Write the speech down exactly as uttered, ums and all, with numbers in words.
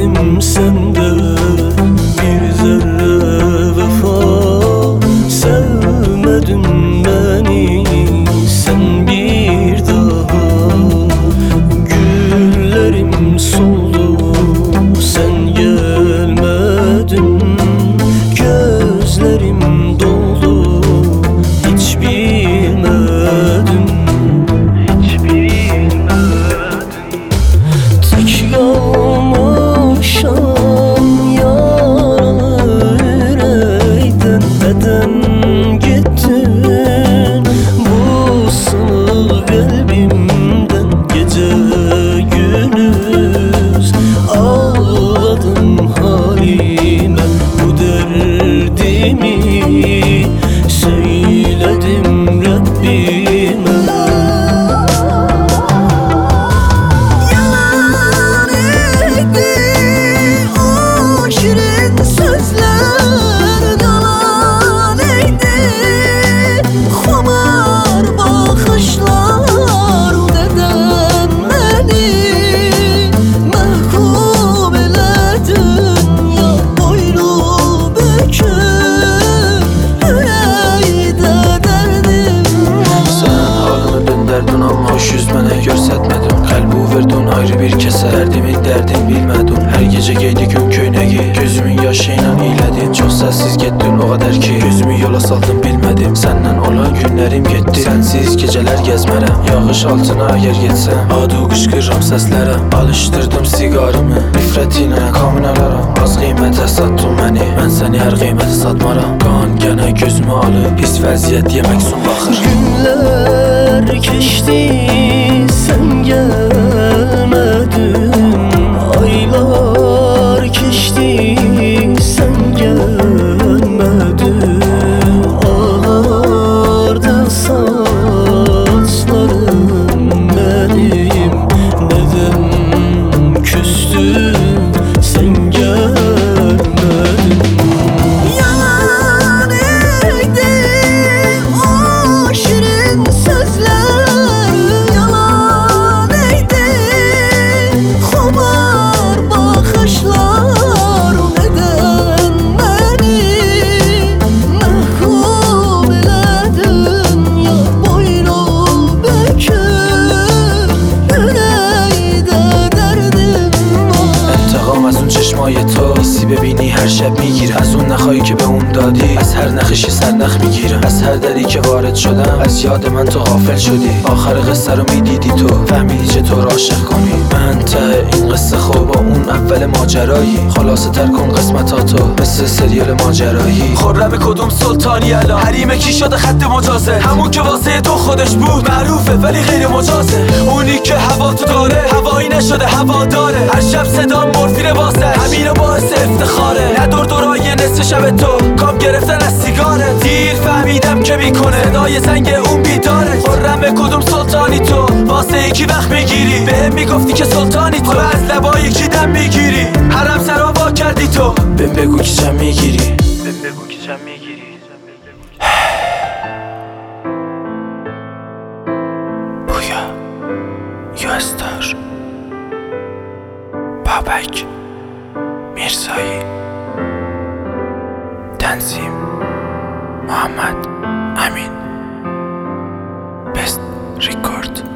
Bekledim senden bir zerre vefa. Sevmedin beni sen bir daha. Güllerim soldu sen gelmedin. Gözlerim doldu hiç bilmedim. Hiç bilmedim. Tek kalmışam yaralı yüreğden. Neden gittin bu sınır kalbimden? Gece gündüz ağladım halime. Bu derdimi söyledim Rabbime. Hoş yüz mənə görsətmədim. Qəlbi verdin ayrı bir kəsə. Dərdimin dərdin bilmədim. Hər gecə geydi gün köynəyi. Gözümün yaşı ilə eylədim. Çox səssiz getdin o qədər ki gözümü yola saldım bilmədim. Səndən olan günlərim getdi. Sənsiz gecələr gəzmərəm. Yağış altına əgər getsəm adu qışqırıram səslərə. Alışdırdım siqarımı nifrət ilə kaminalara. Az qiymətə satdın məni, mən səni hər qiymətə satmaram. Qan gənə gözümü alıb pis vəziyyət yemək sun baxır. Günlər keçdi sen gelmedin. Aylar geçti sen gelmedin. Ağardı saçlarım benim. Neden küstün sen gelmedin? Yalan idi o şirin sözler. چشمای تو حسی ببینی هر شب میگیرم. از اون نخواهی که به اون دادی، از هر نخشی سرنخ میگیرم. از هر دری که وارد شدم از یاد من تو غافل شدی. آخر قصه رو میدیدی تو فهمیدی چطور عاشق کنی. من ته این قصه خوب با اون اول ماجرایی. خلاصه تر کن قسمتاتو مثل سریال ماجرایی. خرم کدوم سلطانی الان حریم کی شده خط مجازه. همون که واسه تو خودش بود معروفه ولی غیر مجازه. اونی که هوا تو داره هوایی نشده هوا داره. هر شب صدا مورفین واسه همین باعث افتخاره. ندور دورای نصف شب تو کام گرفتن از سیگاره. دیر فهمیدم که میکنه صدای زنگ اون بیداره. خرم کدوم سلطانی تو واسه یکی وقت میگیری. بهم میگفتی که سلطانی تو از لبای یکی دم میگیری. حرم سرا وا کردی تو بهم بگو که چم میگیری. بهم بگو که چم میگیری. بویا یوستار بابک میرزایی. تنظیم محمد امین. بست ریکورد.